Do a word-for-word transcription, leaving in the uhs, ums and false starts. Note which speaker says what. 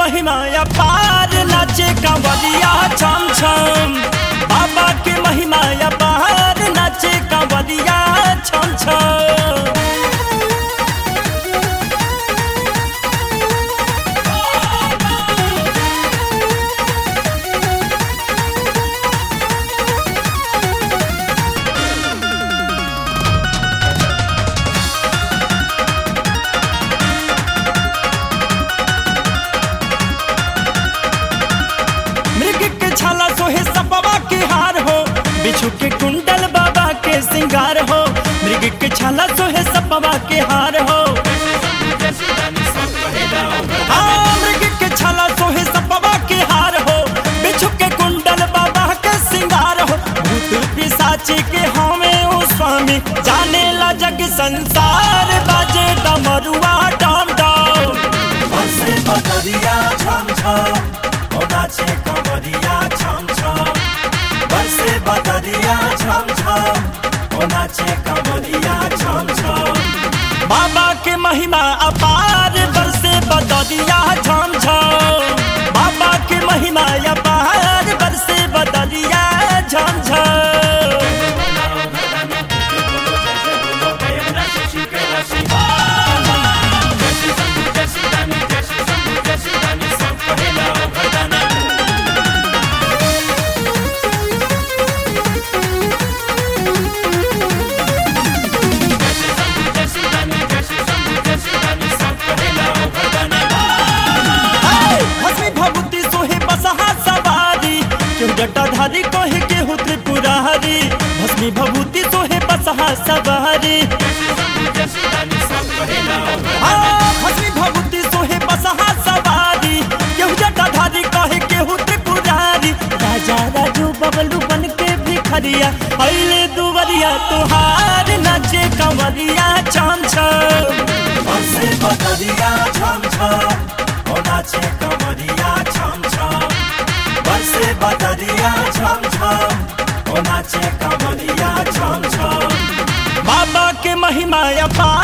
Speaker 1: महिमा अपार नाचे कांवरिया छम छम। बाबा के महिमा अपार नाचे कांवरिया छम छम। छाला सोहे सपवा के हार हो, बिच्छू के कुंडल बाबा के सिंगार हो। मृग के छाला सोहे सपवा के हार हो, हाँ मृग के छाला सोहे सपवा के हार हो, बिच्छू के कुंडल बाबा के सिंगार हो। भूत पिशाची के हमें ओ स्वामी, जाने ला जग संसार। बाजे डमरुआ डम डम, बरसे बदरिया झम झम। नाचे कांवरिया छम छम, बरसे बदरिया छम छम। ओ नाचे कांवरिया छम छम। बाबा के महिमा अपार, बरसे बदरिया छम छम। बाबा के महिमा अपार, बरसे बदरिया छम छम। जटाधारी कहे के हो त्रिपुरारी, भस्मी भभूति सोहे बसहा सवारी। हाँ भस्मी भभूति सोहे बसहा सवारी, केहू जटाधारी कहे के हो त्रिपुरारी। राजा राजू बबलू बन के भिखरिया, अइले दुवरिया तुहार। नाचे कांवरिया छम छम, बरसे बदरिया छम छम। ओ नाचे कांवरिया छम छम, बरसे बदरिया छम छम। ओ नाचे कांवरिया छम छम। बाबा के महिमा अपार।